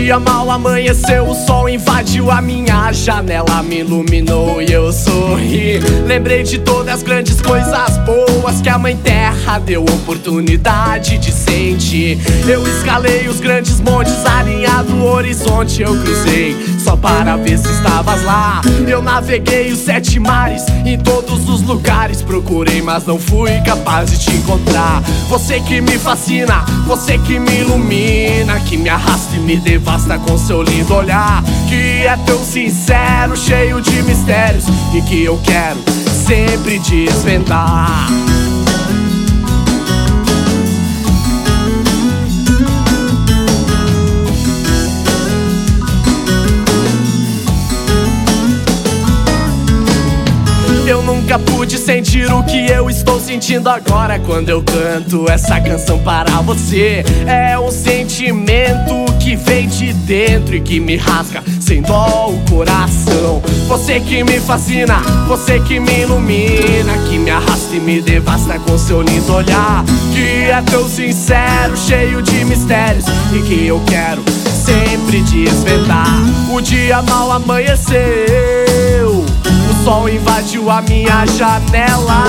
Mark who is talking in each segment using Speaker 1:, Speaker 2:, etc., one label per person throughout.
Speaker 1: dia mal amanheceu, o sol invadiu a minha janela, me iluminou e eu sorri. Lembrei de todas as grandes coisas boas que a Mãe Terra deu oportunidade de sentir. Eu escalei os grandes montes, alinhado o horizonte eu cruzei, só para ver se estavas lá. Eu naveguei os 7 mares, em todos os lugares procurei, mas não fui capaz de te encontrar. Você que me fascina, você que me ilumina, que me arrasta e me devasta com seu lindo olhar, que é tão sincero, cheio de mistérios, e que eu quero sempre desvendar. Eu nunca pude sentir o que eu estou sentindo agora quando eu canto essa canção para você. É um sentimento que vem de dentro e que me rasga sem dó o coração. Você que me fascina, você que me ilumina, que me arrasta e me devasta com seu lindo olhar, que é tão sincero, cheio de mistérios, e que eu quero sempre desvendar. O dia mal amanheceu, o sol invadiu a minha janela.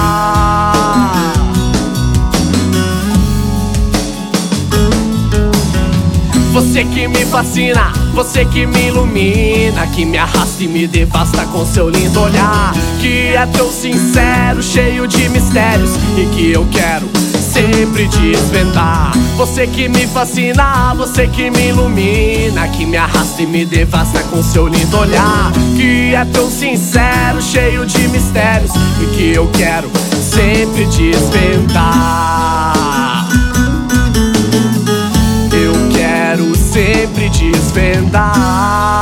Speaker 1: Você que me fascina, você que me ilumina, que me arrasta e me devasta com seu lindo olhar, que é tão sincero, cheio de mistérios, e que eu quero sempre desvendar. Você que me fascina, você que me ilumina, que me arrasta e me devasta com seu lindo olhar, que é tão sincero, cheio de mistérios, e que eu quero sempre desvendar. Eu quero sempre desvendar.